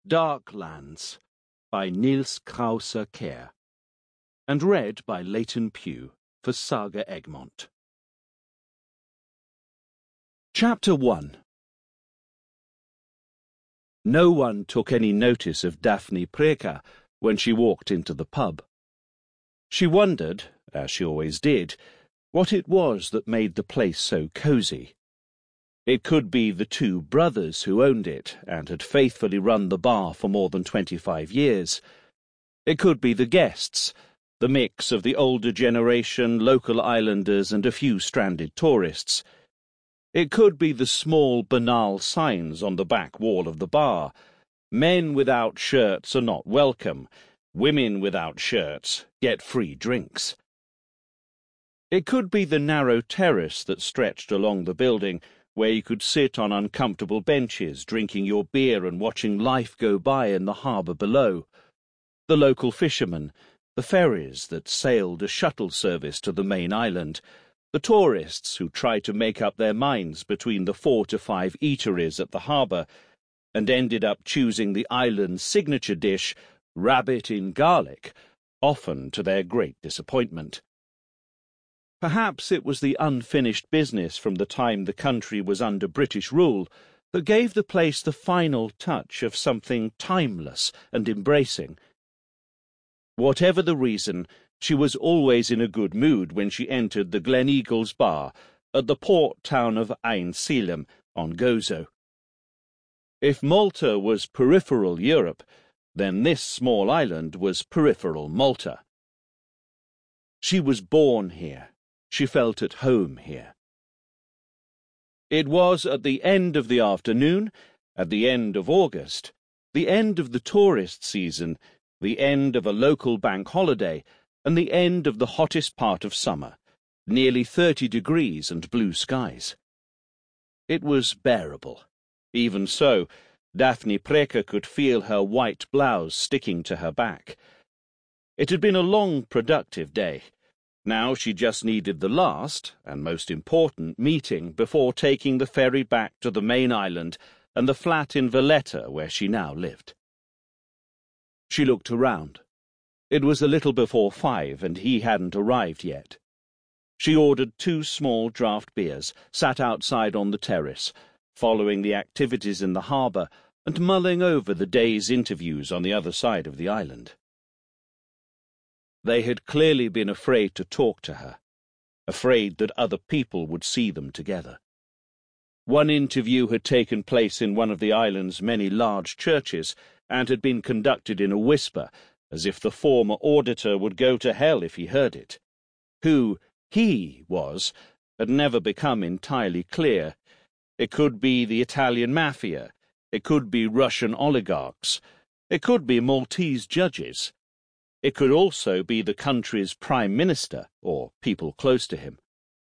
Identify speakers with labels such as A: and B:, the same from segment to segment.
A: Dark Lands by Niels Krauser-Kjær, and read by Leighton Pugh for Saga Egmont. Chapter 1. No one took any notice of Daphne Preka when she walked into the pub. She wondered, as she always did, what it was that made the place so cosy. It could be the two brothers who owned it and had faithfully run the bar for more than 25 years. It could be the guests, the mix of the older generation, local islanders and a few stranded tourists. It could be the small, banal signs on the back wall of the bar. Men without shirts are not welcome. Women without shirts get free drinks. It could be the narrow terrace that stretched along the building, where you could sit on uncomfortable benches, drinking your beer and watching life go by in the harbour below. The local fishermen, the ferries that sailed a shuttle service to the main island, the tourists who tried to make up their minds between the 4 to 5 eateries at the harbour and ended up choosing the island's signature dish, rabbit in garlic, often to their great disappointment. Perhaps it was the unfinished business from the time the country was under British rule that gave the place the final touch of something timeless and embracing. Whatever the reason, she was always in a good mood when she entered the Gleneagles bar at the port town of Einsiedeln on Gozo. If Malta was peripheral Europe, then this small island was peripheral Malta. She was born here. She felt at home here. It was at the end of the afternoon, at the end of August, the end of the tourist season, the end of a local bank holiday, and the end of the hottest part of summer, nearly 30 degrees and blue skies. It was bearable. Even so, Daphne Preka could feel her white blouse sticking to her back. It had been a long, productive day. Now she just needed the last, and most important, meeting before taking the ferry back to the main island and the flat in Valletta where she now lived. She looked around. It was a little before 5, and he hadn't arrived yet. She ordered 2 small draught beers, sat outside on the terrace, following the activities in the harbour and mulling over the day's interviews on the other side of the island. They had clearly been afraid to talk to her, afraid that other people would see them together. One interview had taken place in one of the island's many large churches and had been conducted in a whisper, as if the former auditor would go to hell if he heard it. Who he was had never become entirely clear. It could be the Italian mafia, it could be Russian oligarchs, it could be Maltese judges. It could also be the country's prime minister, or people close to him.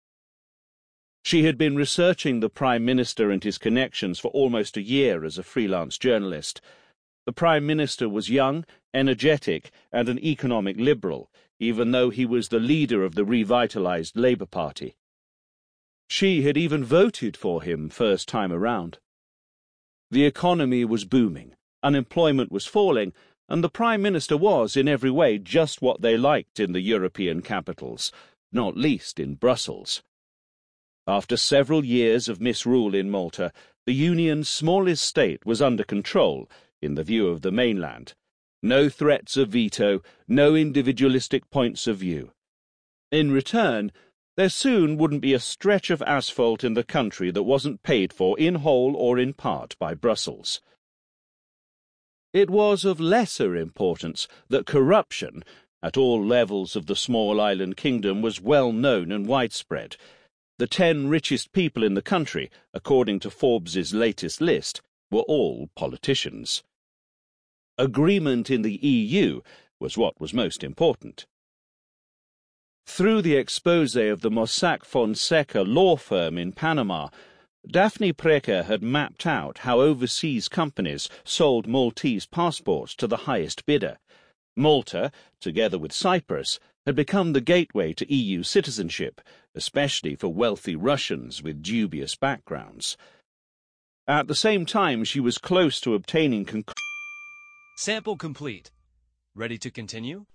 A: She had been researching the prime minister and his connections for almost a year as a freelance journalist. The prime minister was young, energetic, and an economic liberal, even though he was the leader of the revitalized Labour Party. She had even voted for him first time around. The economy was booming, unemployment was falling, and the Prime Minister was, in every way, just what they liked in the European capitals, not least in Brussels. After several years of misrule in Malta, the Union's smallest state was under control, in the view of the mainland. No threats of veto, no individualistic points of view. In return, there soon wouldn't be a stretch of asphalt in the country that wasn't paid for in whole or in part by Brussels. It was of lesser importance that corruption, at all levels of the small island kingdom, was well known and widespread. The 10 richest people in the country, according to Forbes's latest list, were all politicians. Agreement in the EU was what was most important. Through the exposé of the Mossack Fonseca law firm in Panama, Daphne Preka had mapped out how overseas companies sold Maltese passports to the highest bidder. Malta, together with Cyprus, had become the gateway to EU citizenship, especially for wealthy Russians with dubious backgrounds. At the same time, she was close to obtaining
B: Sample complete. Ready to continue?